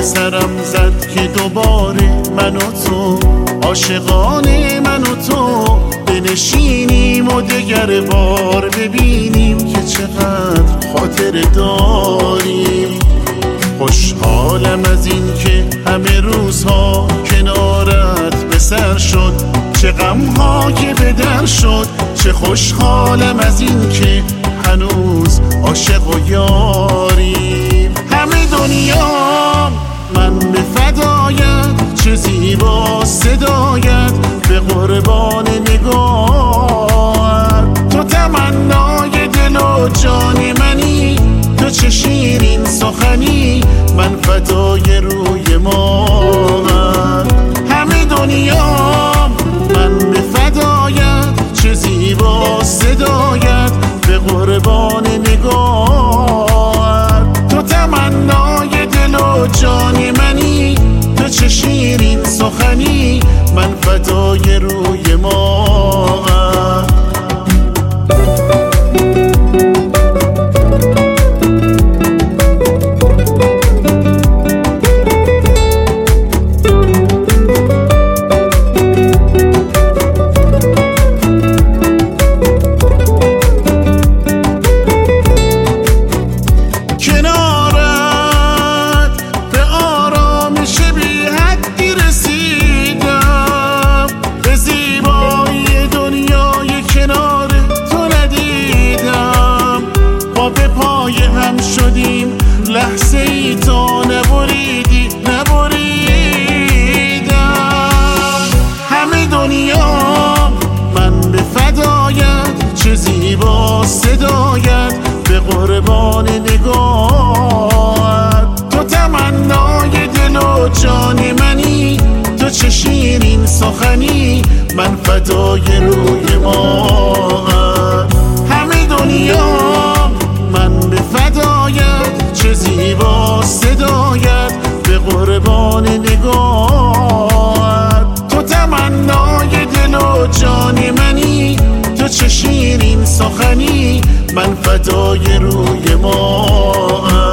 سرم زد که دوباره من و تو عاشقانه من و تو بنشینیم و دگر بار ببینیم که چقدر خاطر داریم. خوشحالم از این که همه روزها کنارت به سر شد، چه غمها که به در شد. چه خوشحالم از این که هنوز عاشق و یاریم. همه دنیا من به فدایت، چه زیبا صدایت به قربان نگاهت. تو تمنای دل و جان منی، تو چه شیرین سخنی، من فدای روی ماهت. همه دنیا من به فدایت، چه زیبا صدایت به قربان نگاهت. تو تمنای دل و جان منی، تو چه شیرین سخنی، من فدای روی ماهت. لحظه ای تا نبریدی نبریدم. همه دنیا من به فدایت، چه زیبا صدایت به قربان نگاهت. تو تمنای دل و جان منی، تو چه شیرین سخنی، من فدای روی ماهت. همه دنیا من به فدایت، چه زیبا صدایت به قربان نگاهت. تو تمنای دل و جان منی، تو چه شیرین سخنی، من فدای روی ماهت.